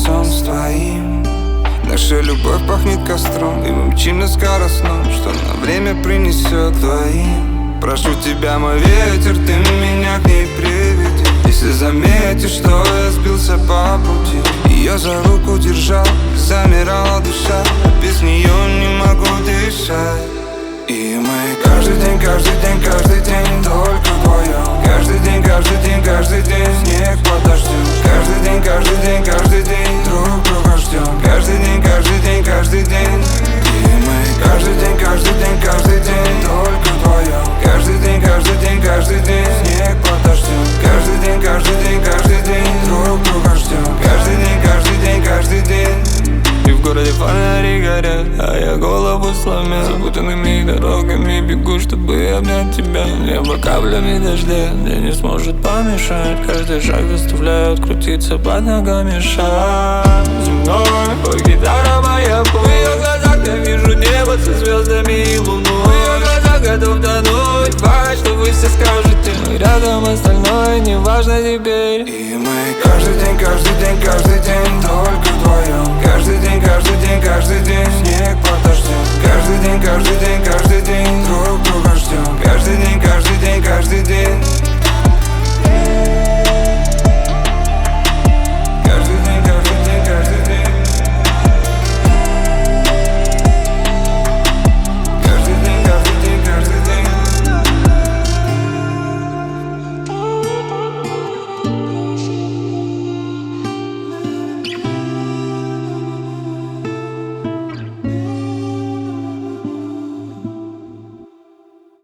лицом с твоим. Наша любовь пахнет костром, и мы мчим на скоростном, что на время принесет твоим. Прошу тебя, мой ветер, ты меня к ней приведи. Если заметишь, что я сбился по пути, ее за руку держал, замирала душа, а без нее не могу дышать. И мы каждый день, каждый день, каждый день только вдвоем. Каждый день, каждый день, каждый день снег под дождем. Каждый день, каждый день, каждый день друг друга ждем. Каждый день, каждый день, каждый день. И мы каждый день, каждый день, каждый день только вдвоем. Каждый день, каждый день, каждый день снег под дождем. Каждый день, каждый день, каждый день друг друга ждем. Каждый день, каждый день, каждый день. И в городе фонари горят, а я голову сломил. Запутанными дорогами бегу, чтобы обнять тебя. Небо каплями дождя мне не сможет помешать. Каждый шаг заставляет крутиться под ногами шаг земной. Ой, гитара моя, в ее глазах я вижу небо со звездами и луной. В ее глазах готов тонуть, важно, что вы все скажете. Мы рядом, остальное неважно теперь. И мы каждый день, каждый день, каждый день